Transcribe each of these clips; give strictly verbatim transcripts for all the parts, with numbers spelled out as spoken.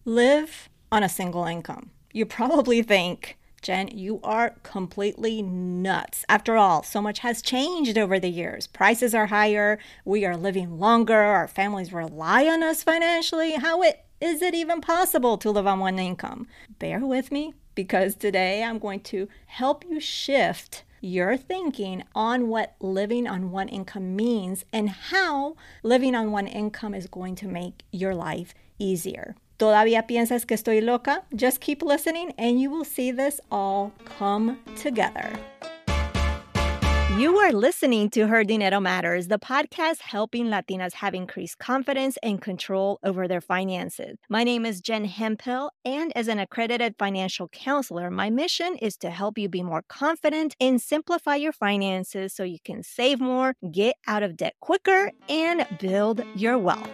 live on a single income. You probably think, Jen, you are completely nuts. After all, so much has changed over the years. Prices are higher. We are living longer. Our families rely on us financially. How it, is it even possible to live on one income? Bear with me, because today I'm going to help you shift your thinking on what living on one income means and how living on one income is going to make your life easier. ¿Todavía piensas que estoy loca? Just keep listening and you will see this all come together. You are listening to Her Dinero Matters, the podcast helping Latinas have increased confidence and control over their finances. My name is Jen Hemphill, and as an accredited financial counselor, my mission is to help you be more confident and simplify your finances so you can save more, get out of debt quicker, and build your wealth.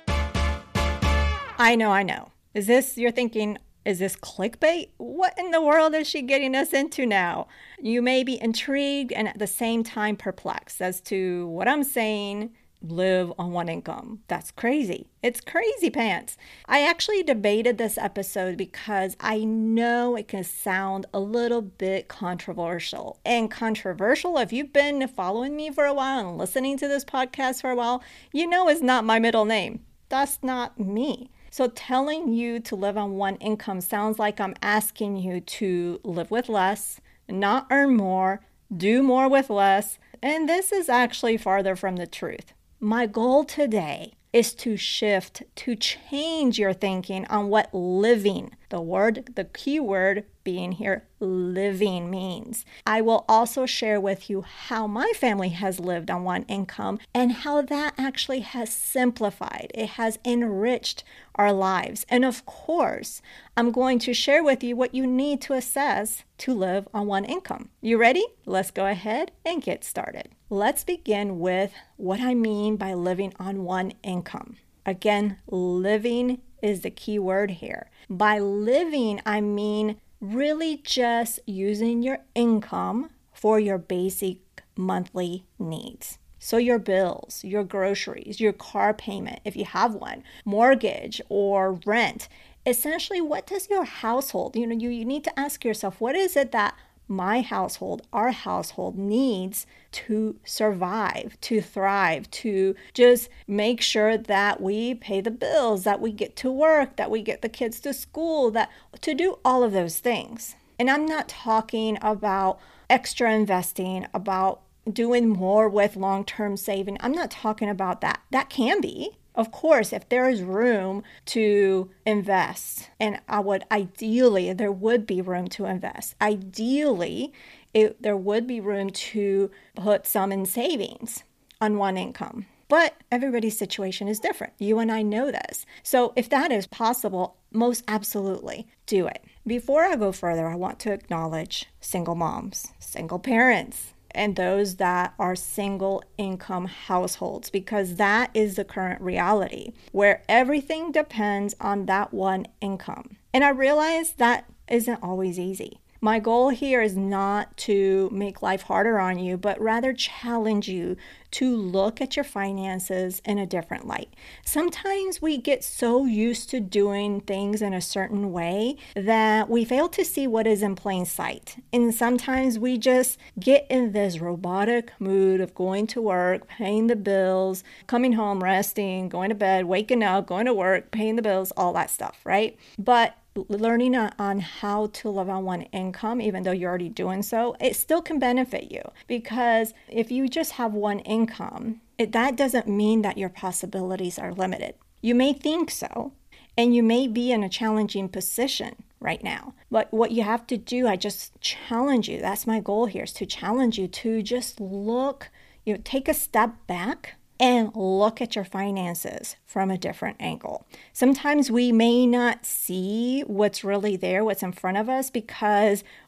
I know, I know. Is this, you're thinking, is this clickbait? What in the world is she getting us into now? You may be intrigued and at the same time perplexed as to what I'm saying, live on one income. That's crazy. It's crazy pants. I actually debated this episode because I know it can sound a little bit controversial. And controversial, if you've been following me for a while and listening to this podcast for a while, you know it's not my middle name. That's not me. So telling you to live on one income sounds like I'm asking you to live with less, not earn more, do more with less, and this is actually farther from the truth. My goal today is to shift, to change your thinking on what living, the word, the key word being here, living means. I will also share with you how my family has lived on one income and how that actually has simplified. It has enriched our lives. And of course, I'm going to share with you what you need to assess to live on one income. You ready? Let's go ahead and get started. Let's begin with what I mean by living on one income. Again, living is the key word here. By living, I mean really just using your income for your basic monthly needs. So your bills, your groceries, your car payment, if you have one, mortgage or rent. Essentially, what does your household, you know, you, you need to ask yourself, what is it that my household, our household needs to survive, to thrive, to just make sure that we pay the bills, that we get to work, that we get the kids to school, that to do all of those things. And I'm not talking about extra investing, about doing more with long-term saving. I'm not talking about that. That can be. Of course, if there is room to invest, and I would ideally, there would be room to invest. Ideally, it, there would be room to put some in savings on one income. But everybody's situation is different. You and I know this. So if that is possible, most absolutely do it. Before I go further, I want to acknowledge single moms, single parents, and those that are single income households, because that is the current reality where everything depends on that one income. And I realize that isn't always easy. My goal here is not to make life harder on you, but rather challenge you to look at your finances in a different light. Sometimes we get so used to doing things in a certain way that we fail to see what is in plain sight. And sometimes we just get in this robotic mood of going to work, paying the bills, coming home, resting, going to bed, waking up, going to work, paying the bills, all that stuff, right? But learning on how to live on one income, even though you're already doing so, it still can benefit you, because if you just have one income, it, that doesn't mean that your possibilities are limited. You may think so, and you may be in a challenging position right now. But what you have to do, I just challenge you, that's my goal here, is to challenge you to just look, you know, take a step back and look at your finances from a different angle. Sometimes we may not see what's really there, what's in front of us, because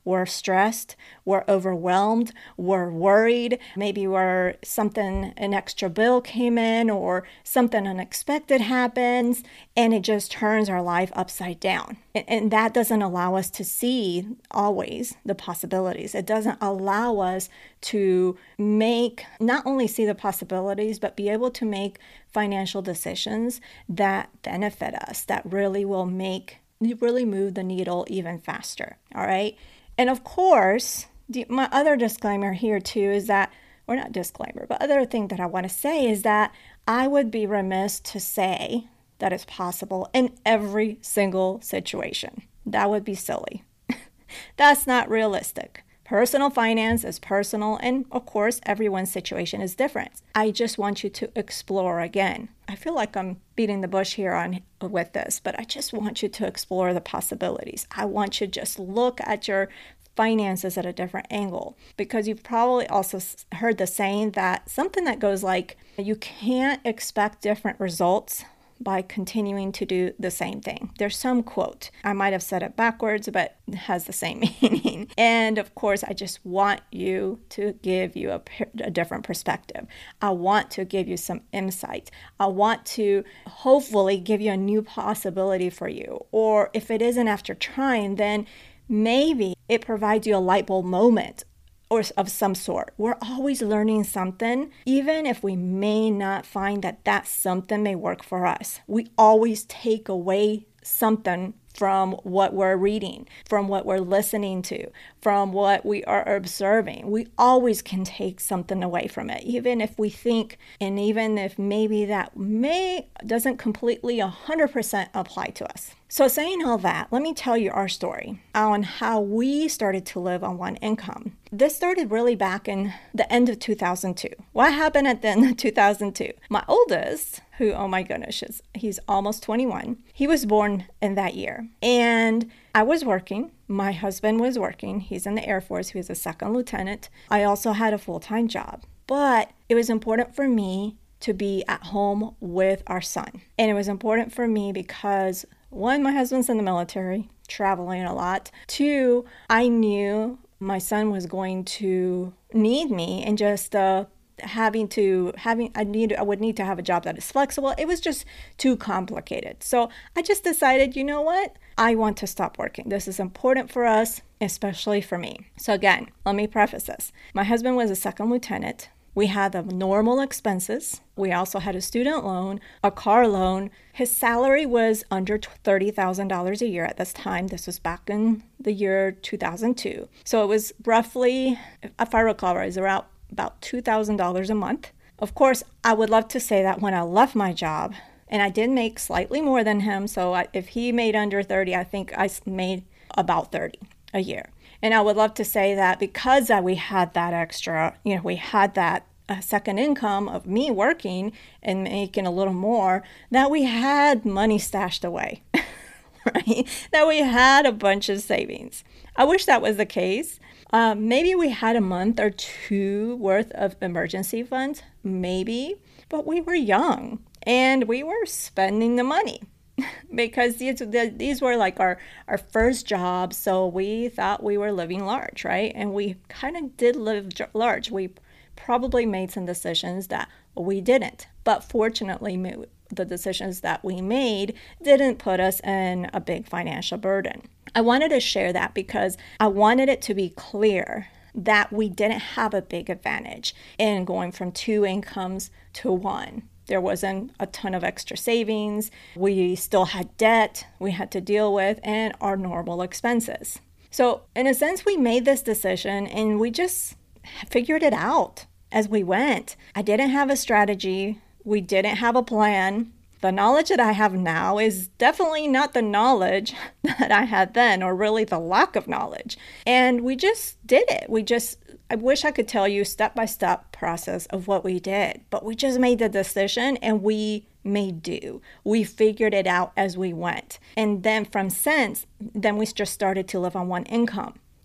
we're stressed, we're overwhelmed, we're worried, maybe we're something, an extra bill came in or something unexpected happens, and it just turns our life upside down. And, and that doesn't allow us to see always the possibilities. It doesn't allow us to make, not only see the possibilities, but be able to make financial decisions that benefit us, that really will make, really move the needle even faster. All right. And of course, the, my other disclaimer here too is that, or not disclaimer, but other thing that I want to say is that I would be remiss to say that it's possible in every single situation. That would be silly. That's not realistic. Personal finance is personal, and of course, everyone's situation is different. I just want you to explore again. I feel like I'm beating the bush here on with this, but I just want you to explore the possibilities. I want you to just look at your finances at a different angle, because you've probably also heard the saying that something that goes like, you can't expect different results by continuing to do the same thing. There's some quote. I might have said it backwards, but it has the same meaning. And of course, I just want you to give you a, a different perspective. I want to give you some insight. I want to hopefully give you a new possibility for you. Or if it isn't after trying, then maybe it provides you a light bulb moment or of some sort. We're always learning something, even if we may not find that that something may work for us. We always take away something from what we're reading, from what we're listening to, from what we are observing. We always can take something away from it, even if we think, and even if maybe that may doesn't completely one hundred percent apply to us. So saying all that, let me tell you our story on how we started to live on one income. This started really back in the end of two thousand two. What happened at the end of two thousand two? My oldest, who, oh my goodness, is, he's almost twenty-one. He was born in that year. And I was working. My husband was working. He's in the Air Force. He was a second lieutenant. I also had a full-time job. But it was important for me to be at home with our son. And it was important for me because, one, my husband's in the military, traveling a lot. Two, I knew my son was going to need me and just uh, having to, having, I need, I would need to have a job that is flexible. It was just too complicated. So I just decided, you know what? I want to stop working. This is important for us, especially for me. So again, let me preface this. My husband was a second lieutenant. We had the normal expenses. We also had a student loan, a car loan. His salary was under thirty thousand dollars a year at this time. This was back in the year two thousand two. So it was roughly, if I recall right, it was around about two thousand dollars a month. Of course, I would love to say that when I left my job, and I did make slightly more than him. So I, if he made under thirty, I think I made about thirty a year. And I would love to say that because that we had that extra, you know, we had that uh, second income of me working and making a little more, that we had money stashed away, right? That we had a bunch of savings. I wish that was the case. Uh, maybe we had a month or two worth of emergency funds, maybe, but we were young and we were spending the money. Because these these were like our, our first jobs, so we thought we were living large, right? And we kind of did live large. We probably made some decisions that we didn't. But fortunately, the decisions that we made didn't put us in a big financial burden. I wanted to share that because I wanted it to be clear that we didn't have a big advantage in going from two incomes to one. There wasn't a ton of extra savings. We still had debt we had to deal with and our normal expenses. So in a sense, we made this decision and we just figured it out as we went. I didn't have a strategy. We didn't have a plan. The knowledge that I have now is definitely not the knowledge that I had then, or really the lack of knowledge. And we just did it. We just, I wish I could tell you step-by-step process of what we did, but we just made the decision and we made do. We figured it out as we went. And then from since, then we just started to live on one income.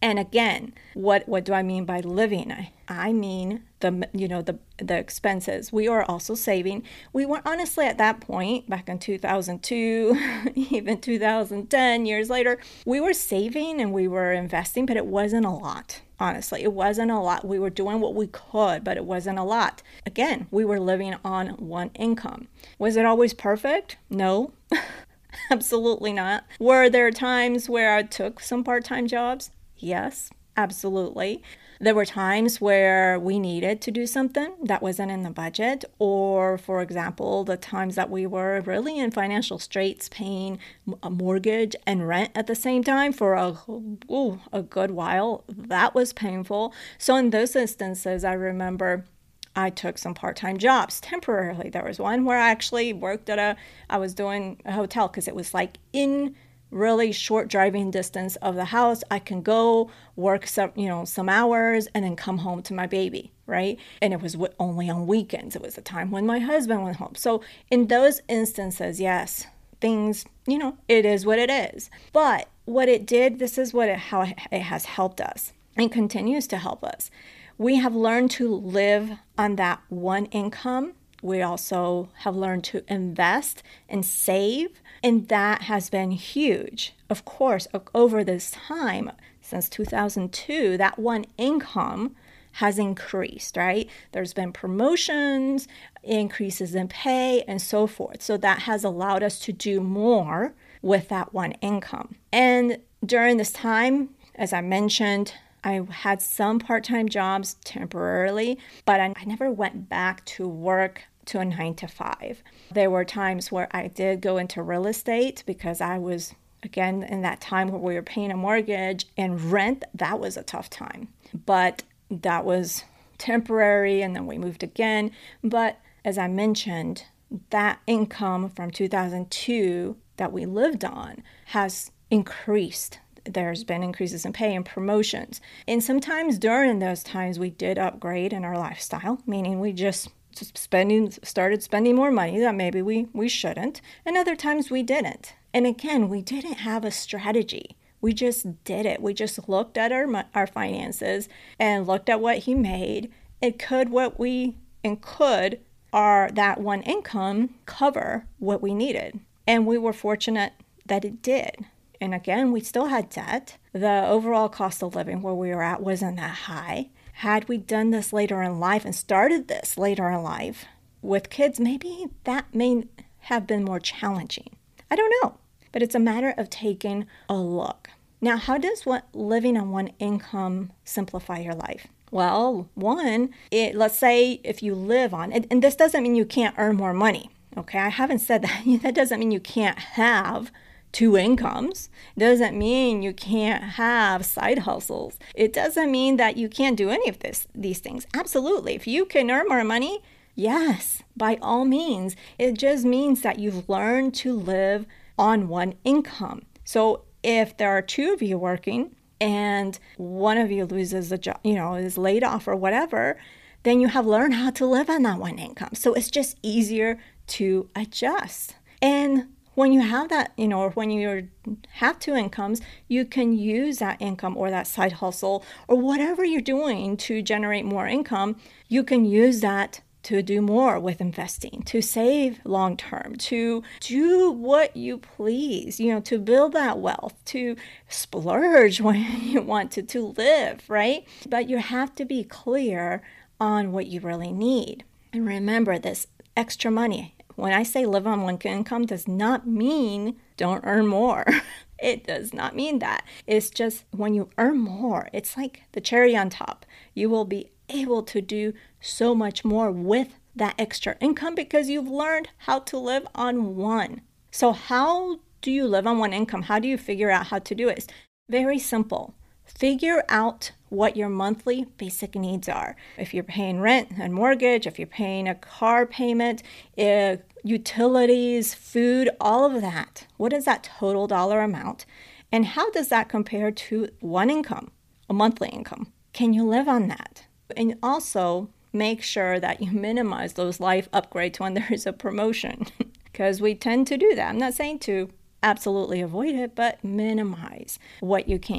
And again, what what do I mean by living? I, I mean the you know the the expenses. We are also saving. We were honestly at that point back in two thousand two, even two thousand ten, years later, we were saving and we were investing, but it wasn't a lot. Honestly, it wasn't a lot. We were doing what we could, but it wasn't a lot. Again, we were living on one income. Was it always perfect? No. Absolutely not. Were there times where I took some part-time jobs? Yes, absolutely. There were times where we needed to do something that wasn't in the budget, or, for example, the times that we were really in financial straits, paying a mortgage and rent at the same time for a, ooh, a good while. That was painful. So in those instances, I remember I took some part-time jobs temporarily. There was one where I actually worked at a, I was doing a hotel because it was like in really short driving distance of the house. I can go work some, you know, some hours and then come home to my baby, right? And it was only on weekends. It was a time when my husband went home. So in those instances, yes, things, you know, it is what it is. But what it did, this is what it, how it has helped us and continues to help us. We have learned to live on that one income. We also have learned to invest and save, and that has been huge. Of course, over this time, since two thousand two, that one income has increased, right? There's been promotions, increases in pay, and so forth. So that has allowed us to do more with that one income. And during this time, as I mentioned, I had some part-time jobs temporarily, but I, I never went back to work to a nine to five. There were times where I did go into real estate because I was, again, in that time where we were paying a mortgage and rent. That was a tough time, but that was temporary, and then we moved again. But as I mentioned, that income from two thousand two that we lived on has increased. There's been increases in pay and promotions. And sometimes during those times, we did upgrade in our lifestyle, meaning we just spending started spending more money that maybe we, we shouldn't. And other times we didn't. And again, we didn't have a strategy. We just did it. We just looked at our our finances and looked at what he made. It could what we and could our that one income cover what we needed. And we were fortunate that it did. And again, we still had debt. The overall cost of living where we were at wasn't that high. Had we done this later in life and started this later in life with kids, maybe that may have been more challenging. I don't know. But it's a matter of taking a look. Now, how does what living on one income simplify your life? Well, one, it, let's say if you live on, and, and this doesn't mean you can't earn more money. Okay, I haven't said that. That doesn't mean you can't have two incomes. It doesn't mean you can't have side hustles. It doesn't mean that you can't do any of this, these things. Absolutely. If you can earn more money, yes, by all means. It just means that you've learned to live on one income. So if there are two of you working and one of you loses a job, you know, is laid off or whatever, then you have learned how to live on that one income. So it's just easier to adjust. And when you have that, you know, or when you have two incomes, you can use that income or that side hustle or whatever you're doing to generate more income. You can use that to do more with investing, to save long term, to do what you please, you know, to build that wealth, to splurge when you want to, to live, right? But you have to be clear on what you really need. And remember, this extra money, when I say live on one income, does not mean don't earn more. It does not mean that. It's just when you earn more, it's like the cherry on top. You will be able to do so much more with that extra income because you've learned how to live on one. So how do you live on one income? How do you figure out how to do it? It's very simple. Figure out what your monthly basic needs are. If you're paying rent and mortgage, if you're paying a car payment, if utilities, food, all of that. What is that total dollar amount? And how does that compare to one income, a monthly income? Can you live on that? And also make sure that you minimize those life upgrades when there is a promotion because we tend to do that. I'm not saying to absolutely avoid it, but minimize what you can.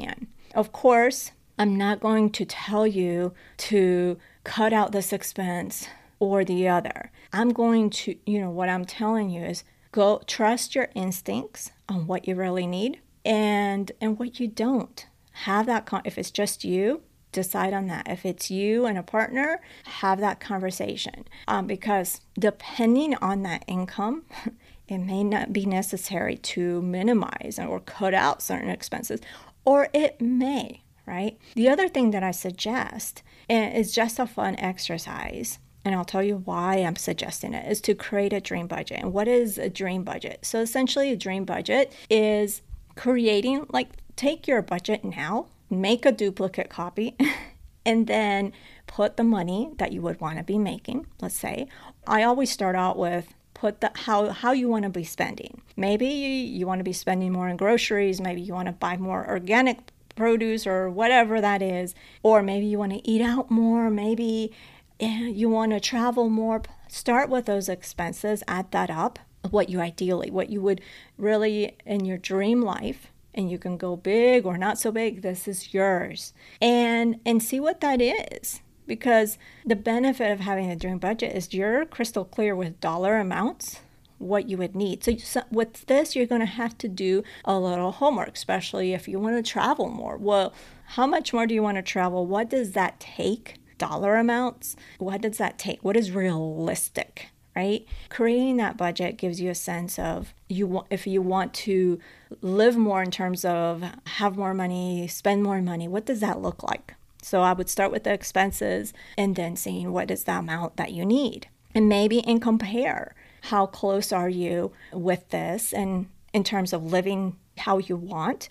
Of course, I'm not going to tell you to cut out this expense or the other. I'm going to, you know, what I'm telling you is go trust your instincts on what you really need and and what you don't. Have that con- if it's just you, decide on that. If it's you and a partner, have that conversation. Um, because depending on that income, it may not be necessary to minimize or cut out certain expenses, or it may, right? The other thing that I suggest is just a fun exercise, and I'll tell you why I'm suggesting it, is to create a dream budget. And what is a dream budget? So essentially, a dream budget is creating, like, take your budget now, make a duplicate copy, and then put the money that you would want to be making, let's say. I always start out with put the how how you want to be spending. Maybe you, you want to be spending more on groceries, maybe you want to buy more organic produce or whatever that is, or maybe you want to eat out more, maybe you want to travel more. Start with those expenses, add that up, what you ideally, what you would really in your dream life, and you can go big or not so big, this is yours. And and see what that is. Because the benefit of having a dream budget is you're crystal clear with dollar amounts, what you would need. So, so with this, you're going to have to do a little homework, especially if you want to travel more. Well, how much more do you want to travel? What does that take? Dollar amounts? What does that take? What is realistic? Right? Creating that budget gives you a sense of you want, if you want to live more in terms of have more money, spend more money, what does that look like? So I would start with the expenses and then seeing what is the amount that you need. And maybe and compare how close are you with this and in terms of living how you want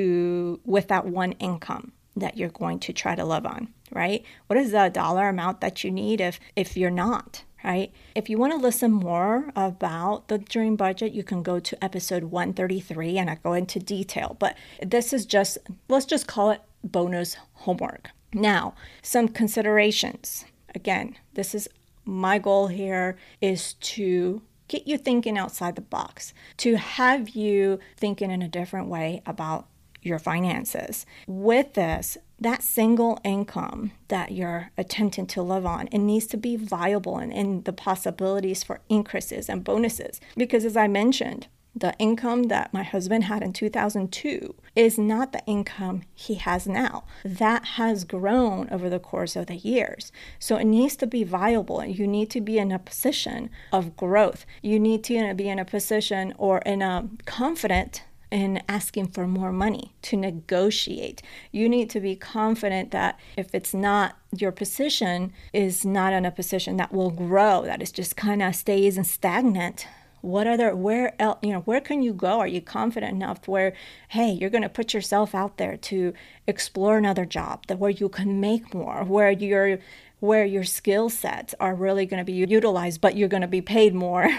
to with that one income that you're going to try to live on, right? What is the dollar amount that you need if if you're not? Right? If you want to listen more about the dream budget, you can go to episode one thirty-three and I go into detail. But this is just, let's just call it bonus homework. Now, some considerations. Again, this is my goal here is to get you thinking outside the box, to have you thinking in a different way about your finances. With this, that single income that you're attempting to live on, it needs to be viable and in the possibilities for increases and bonuses. Because as I mentioned, the income that my husband had in two thousand two is not the income he has now. That has grown over the course of the years. So it needs to be viable. You need to be in a position of growth. You need to be in a position or in a confident in asking for more money to negotiate. You need to be confident that if it's not, your position is not in a position that will grow, that it just kind of stays and stagnant. What other, where else, you know, where can you go? Are you confident enough where, hey, you're going to put yourself out there to explore another job that where you can make more, where you're, where your skill sets are really going to be utilized, but you're going to be paid more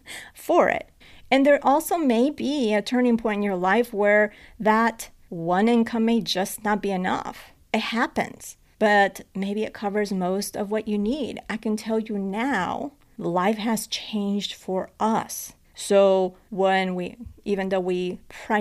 for it. And there also may be a turning point in your life where that one income may just not be enough. It happens, but maybe it covers most of what you need. I can tell you now, life has changed for us. So when we, even though we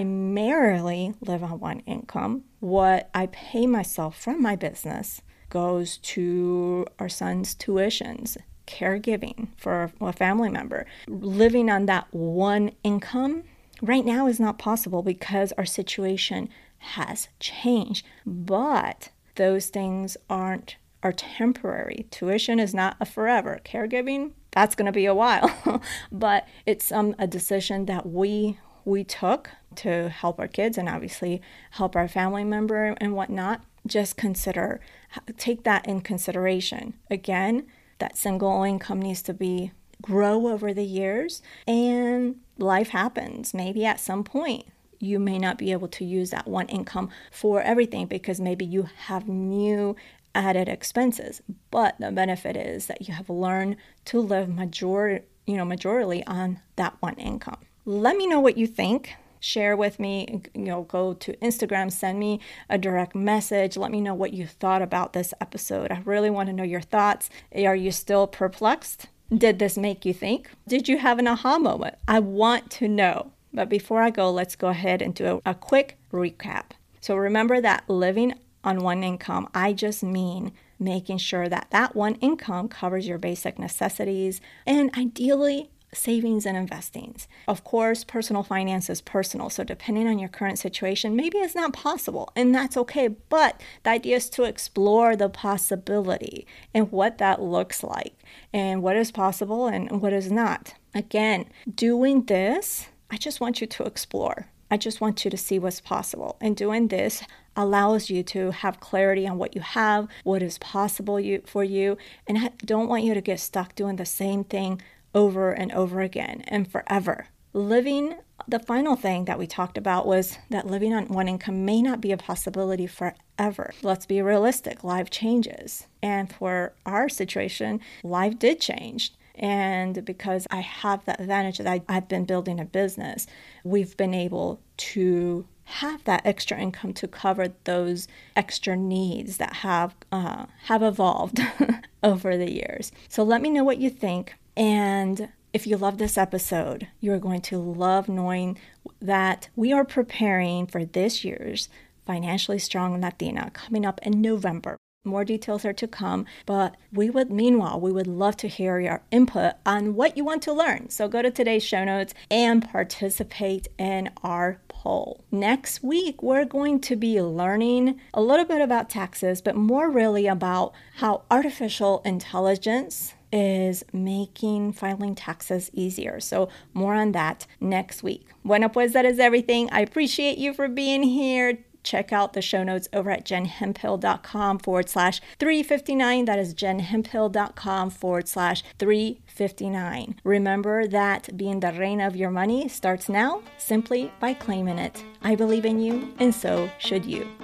primarily live on one income, what I pay myself from my business goes to our son's tuitions, caregiving for a family member. Living on that one income right now is not possible because our situation has changed. But those things aren't are temporary. Tuition is not a forever. Caregiving, that's going to be a while. But it's um, a decision that we we took to help our kids and obviously help our family member and whatnot. Just consider, take that in consideration. Again, that single income needs to be grow over the years, and life happens. Maybe at some point you may not be able to use that one income for everything because maybe you have new added expenses. But the benefit is that you have learned to live major, you know, majorly on that one income. Let me know what you think. Share with me, you know, go to Instagram, send me a direct message. Let me know what you thought about this episode. I really want to know your thoughts. Are you still perplexed? Did this make you think? Did you have an aha moment? I want to know. But before I go, let's go ahead and do a, a quick recap. So remember that living on one income, I just mean making sure that that one income covers your basic necessities and ideally savings and investings. Of course, personal finance is personal. So depending on your current situation, maybe it's not possible, and that's okay. But the idea is to explore the possibility and what that looks like and what is possible and what is not. Again, doing this, I just want you to explore. I just want you to see what's possible. And doing this allows you to have clarity on what you have, what is possible you, for you, and I don't want you to get stuck doing the same thing over and over again and forever. Living, the final thing that we talked about was that living on one income may not be a possibility forever. Let's be realistic. Life changes. And for our situation, life did change. And because I have that advantage that I, I've been building a business, we've been able to have that extra income to cover those extra needs that have uh, have evolved over the years. So let me know what you think. And if you love this episode, you're going to love knowing that we are preparing for this year's Financially Strong Latina coming up in November. More details are to come, but we would, meanwhile, we would love to hear your input on what you want to learn. So go to today's show notes and participate in our poll. Next week, we're going to be learning a little bit about taxes, but more really about how artificial intelligence is making filing taxes easier. So more on that next week. Bueno, pues that is everything. I appreciate you for being here. Check out the show notes over at jenhemphill.com forward slash 359. That is jenhemphill.com forward slash 359. Remember that being the reina of your money starts now simply by claiming it. I believe in you, and so should you.